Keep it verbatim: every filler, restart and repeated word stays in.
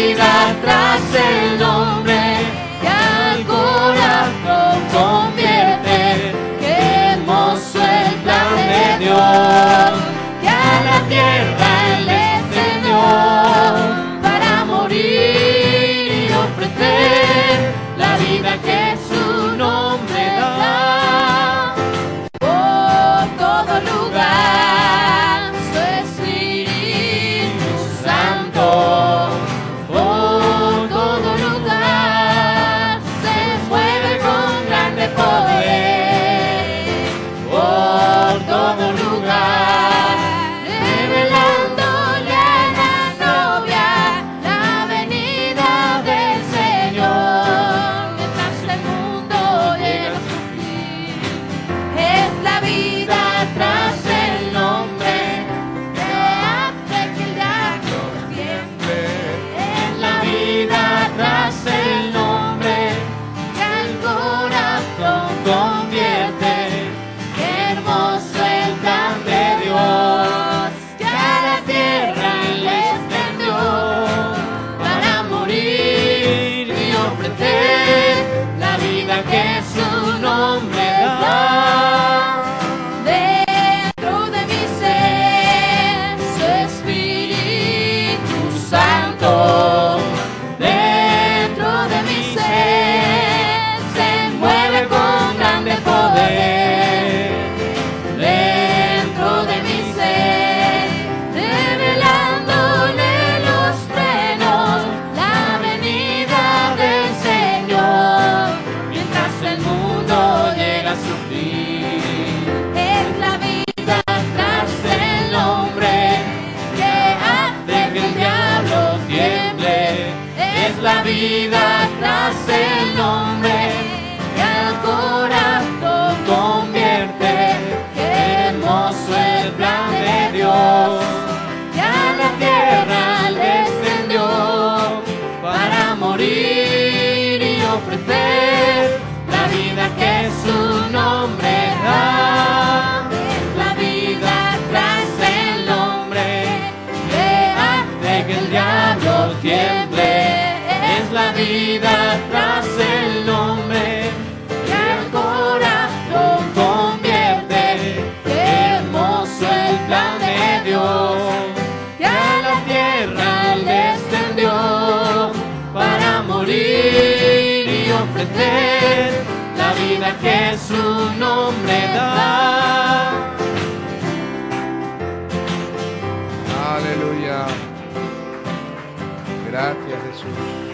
vida tras el nombre que al corazón convierte. Qué hermoso el plan de Dios, que a la tierra Él descendió para morir y ofrecer la vida que su nombre da. Por todo lugar su Espíritu Santo, por todo lugar se mueve con grande poder. Por todo lugar, revelándole a la novia la venida del Señor, mientras el mundo llega a su fin. Es la vida tras el nombre que hace que el diablo tiemble. Es la vida tras el nombre que al corazón convierte. Qué hermoso el plan de Dios, que a la tierra Él extendió para morir y ofrecer la vida que su nombre da. Dentro de mi ser su Espíritu Santo, dentro de mi ser se mueve con grande poder. Dentro de mi ser, revelándole los frenos, la venida del Señor, mientras el mundo llega a su fin. Es la vida tras el nombre que hace que el diablo tiemble. Es la vida tras el nombre que al corazón convierte. Qué hermoso el plan de Dios, que a la tierra Él descendió para morir y ofrecer la vida que su nombre da. Es la vida tras el nombre que hace que el diablo tiemble. Es la vida tras el nombre que al corazón convierte. Qué hermoso el plan de Dios, que a la tierra Él descendió para morir y ofrecer la vida que su nombre da. Aleluya. Gracias, Jesús.